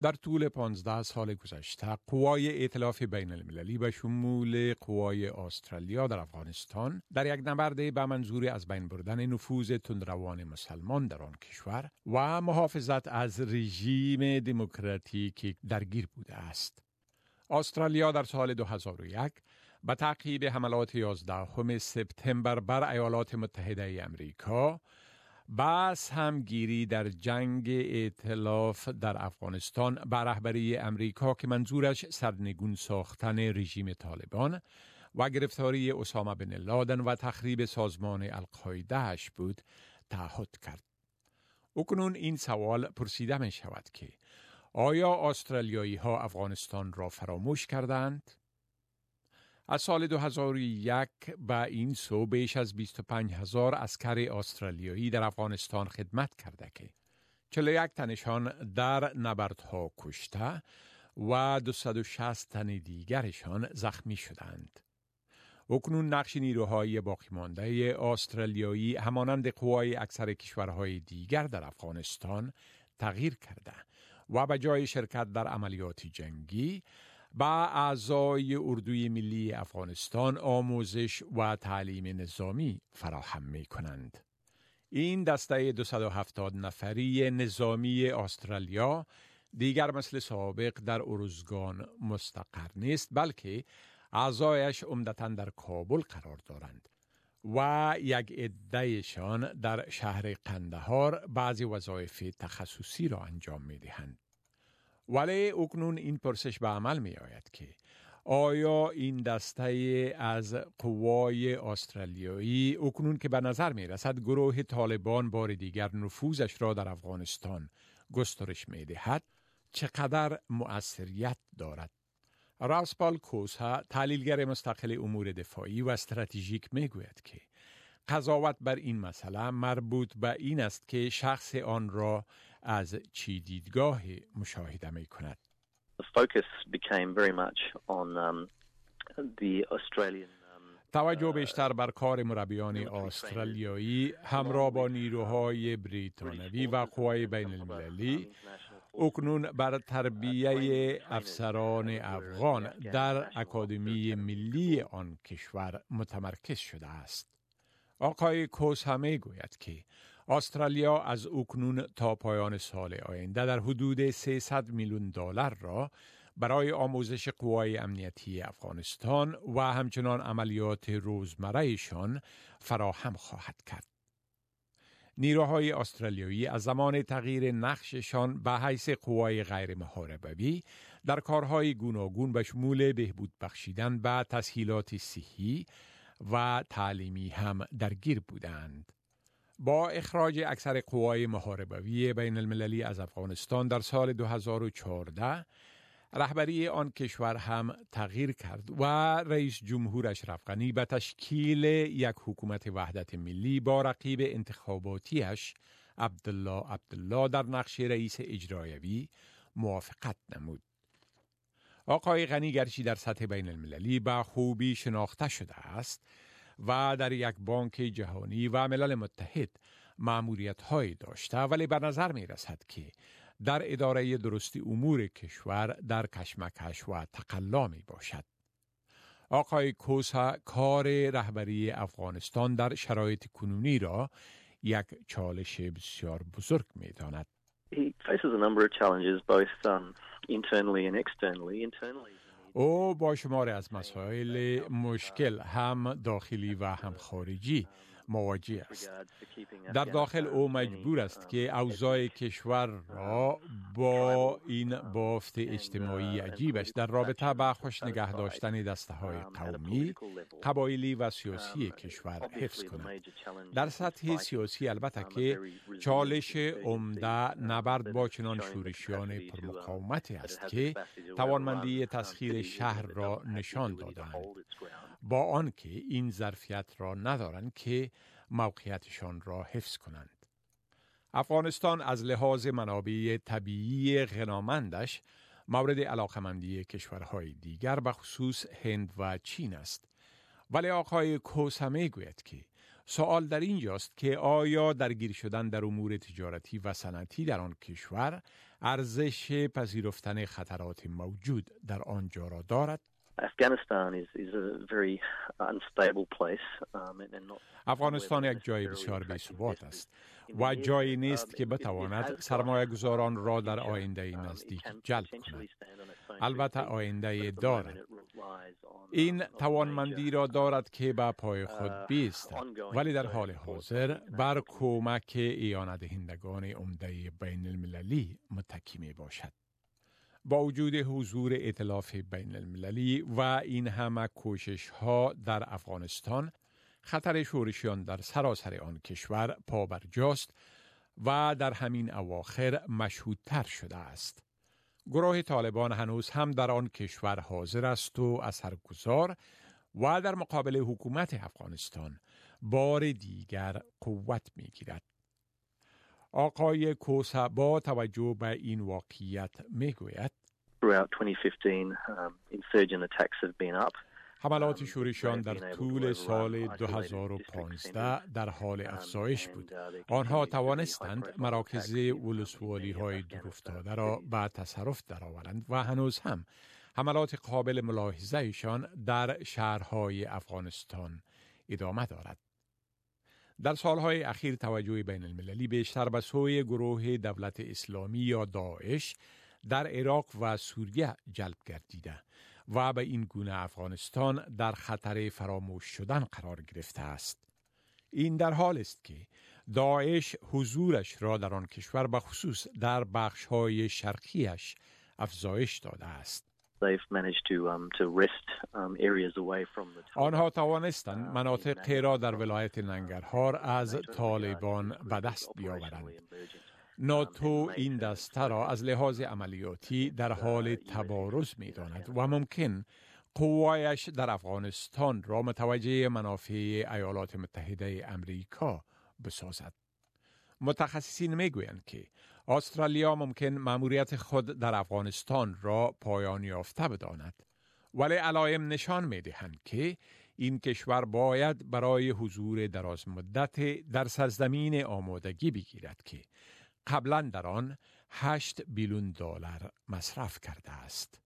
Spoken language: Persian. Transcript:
در طول 15 سال گذشته قوای ائتلاف بین المللی به شمول قوای استرالیا در افغانستان در یک نبرد به منظور از بین بردن نفوذ تندروان مسلمان در آن کشور و محافظت از رژیم دموکراتیک درگیر بوده است. استرالیا در سال 2001 به تعقیب حملات 11 سپتامبر بر ایالات متحده امریکا با سهمگیری در جنگ ائتلاف در افغانستان به رهبری امریکا که منظورش سرنگون ساختن رژیم طالبان و گرفتاری اسامه بن لادن و تخریب سازمان القاعده‌اش بود تعهد کرد. اکنون این سوال پرسیده می شود که آیا استرالیایی ها افغانستان را فراموش کردند؟ از سال 2001 به این سو بیش از 25,000 عسکر استرالیایی در افغانستان خدمت کرده که 41 تنشان در نبردها کشته و 260 تن دیگرشان زخمی شدند. اکنون نقش نیروهای باقی مانده استرالیایی همانند قوای اکثر کشورهای دیگر در افغانستان تغییر کرده و به جای شرکت در عملیات جنگی با اعضای اردوی ملی افغانستان آموزش و تعلیم نظامی فراهم می کنند. این دسته 270 نفری نظامی استرالیا دیگر مثل سابق در ارزگان مستقر نیست، بلکه اعضایش عمدتاً در کابل قرار دارند و یک عده‌شان در شهر قندهار بعضی وظایف تخصصی را انجام می دهند. ولی اکنون این پرسش به عمل می آید که آیا این دسته از قوای استرالیایی اکنون که به نظر می رسد گروه طالبان بار دیگر نفوذش را در افغانستان گسترش می دهد چقدر مؤثریت دارد؟ راسپال کوسا، تحلیلگر مستقل امور دفاعی و استراتژیک می گوید که قضاوت بر این مسئله مربوط به این است که شخص آن را از چی دیدگاه مشاهده می کند. The focus became very much on the Australian توجه بیشتر بر کار مربیان استرالیایی همراه با نیروهای بریتانوی و قوای بین المللی اکنون بر تربیه افسران افغان در اکادمی ملی آن کشور متمرکز شده است. آقای کوس هم گوید که استرالیا از اکنون تا پایان سال آینده در حدود 300 میلیون دلار را برای آموزش قوای امنیتی افغانستان و همچنان عملیات روزمرهشان فراهم خواهد کرد. نیروهای استرالیایی از زمان تغییر نقششان به حیث قوای غیر محاربوی در کارهای گوناگون به شمول بهبود بخشیدن به تسهیلات صحی و تعلیمی هم درگیر بودند. با اخراج اکثر قوای محاربوی بین المللی از افغانستان در سال 2014 رهبری آن کشور هم تغییر کرد و رئیس جمهور اشرف غنی به تشکیل یک حکومت وحدت ملی با رقیب انتخاباتیش عبدالله در نقش رئیس اجرایی موافقت نمود. آقای غنی گرچه در سطح بین المللی به خوبی شناخته شده است و در یک بانک جهانی و ملل متحد مأموریت‌هایی داشته، ولی به نظر می رسد که در اداره درستی امور کشور در کشمکش و تقلا می باشد. آقای کوسا کار رهبری افغانستان در شرایط کنونی را یک چالش بسیار بزرگ می داند. He faces a number of challenges both internally and externally. او با شمار از مسائل مشکل هم داخلی و هم خارجی مواجه است. در داخل او مجبور است که اوضاع کشور را با این بافت اجتماعی عجیبش در رابطه با خوش نگه داشتن دسته‌های قومی، قبایلی و سیاسی کشور حفظ کند. در سطح سیاسی البته که چالش عمده نبرد با چنان شورشیان پرمقاومتی است که توانمندی تسخیر شهر را نشان دادند، با آنکه این ظرفیت را ندارند که موقعیتشان را حفظ کنند. افغانستان از لحاظ منابع طبیعی غنامندش مورد علاقمندی کشورهای دیگر به خصوص هند و چین است. ولی آقای کوس هم میگوید که سوال در اینجاست که آیا درگیر شدن در امور تجارتی و صنعتی در آن کشور ارزش پذیرفتن خطرات موجود در آنجا را دارد؟ Afghanistan is a very unstable place. افغانستان یک جای بسیار بی‌ثبات است و جایی نیست که بتواند سرمایه‌گذاران را در آینده نزدیک جلب کند. البته آینده دارد. این توانمندی را دارد که به پای خود بیستد، ولی در حال حاضر بر کمک اعانه دهندگان عمده بین المللی متکی می باشد. با وجود حضور ائتلاف بین المللی و این همه کوشش ها در افغانستان، خطر شورشیان در سراسر آن کشور پابرجاست و در همین اواخر مشهودتر شده است. گروه طالبان هنوز هم در آن کشور حاضر است و اثرگذار و در مقابل حکومت افغانستان بار دیگر قوت می گیرد. آقای کوسا با توجه به این واقعیت می گوید Throughout 2015, insurgent attacks have been up. حملات شورشیان در طول سال 2015 در حال افزایش بود. آنها توانستند مراکز ولسوالی های دورافتاده را به تصرف درآورند و هنوز هم حملات قابل ملاحظه‌شان در شهرهای افغانستان ادامه دارد. در سالهای اخیر توجه بین المللی بیشتر به سوی گروه دولت اسلامی یا داعش در عراق و سوریه جلب گردیده و به این گونه افغانستان در خطر فراموش شدن قرار گرفته است. این در حال است که داعش حضورش را در آن کشور به خصوص در بخش‌های شرقیش افزایش داده است. آنها توانستند مناطقی را در ولایت ننگرهار از طالبان به دست بیاورند. ناتو این دسته را از لحاظ عملیاتی در حال تبارز می داند و ممکن قوایش در افغانستان را متوجه منافع ایالات متحده امریکا بسازد. متخصصین می گویند که استرالیا ممکن مأموریت خود در افغانستان را پایان یافته بداند، ولی علائم نشان می دهند که این کشور باید برای حضور دراز مدت در سرزمین آمادگی بگیرد که قبلا در آن $8 بیلیون مصرف کرده است.